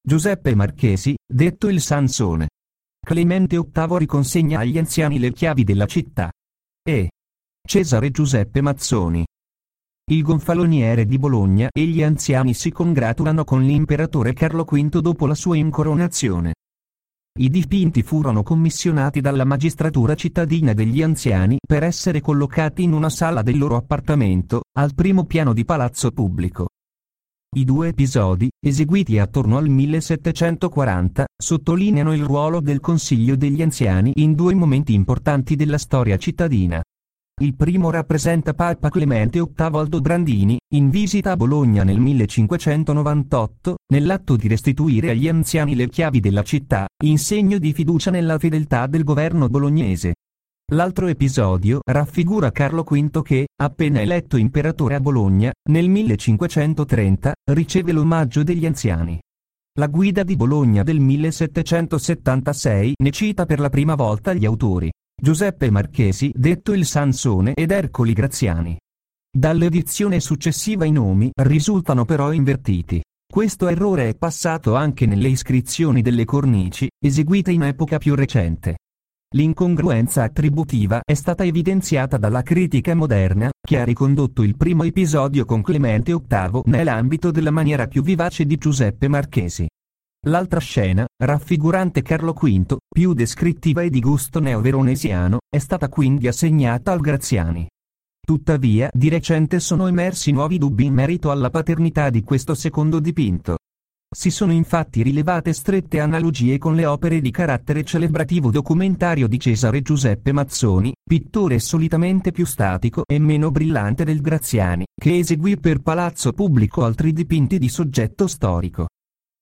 Giuseppe Marchesi, detto il Sansone. Clemente VIII riconsegna agli anziani le chiavi della città. E. Cesare Giuseppe Mazzoni. Il gonfaloniere di Bologna e gli anziani si congratulano con l'imperatore Carlo V dopo la sua incoronazione. I dipinti furono commissionati dalla magistratura cittadina degli anziani per essere collocati in una sala del loro appartamento, al primo piano di Palazzo Pubblico. I due episodi, eseguiti attorno al 1740, sottolineano il ruolo del Consiglio degli Anziani in due momenti importanti della storia cittadina. Il primo rappresenta Papa Clemente VIII Aldobrandini, in visita a Bologna nel 1598, nell'atto di restituire agli anziani le chiavi della città, in segno di fiducia nella fedeltà del governo bolognese. L'altro episodio raffigura Carlo V che, appena eletto imperatore a Bologna, nel 1530, riceve l'omaggio degli anziani. La Guida di Bologna del 1776 ne cita per la prima volta gli autori, Giuseppe Marchesi, detto il Sansone, ed Ercoli Graziani. Dall'edizione successiva i nomi risultano però invertiti. Questo errore è passato anche nelle iscrizioni delle cornici, eseguite in epoca più recente. L'incongruenza attributiva è stata evidenziata dalla critica moderna, che ha ricondotto il primo episodio con Clemente VIII nell'ambito della maniera più vivace di Giuseppe Marchesi. L'altra scena, raffigurante Carlo V, più descrittiva e di gusto neoveronesiano, è stata quindi assegnata al Graziani. Tuttavia, di recente sono emersi nuovi dubbi in merito alla paternità di questo secondo dipinto. Si sono infatti rilevate strette analogie con le opere di carattere celebrativo documentario di Cesare Giuseppe Mazzoni, pittore solitamente più statico e meno brillante del Graziani, che eseguì per Palazzo Pubblico altri dipinti di soggetto storico.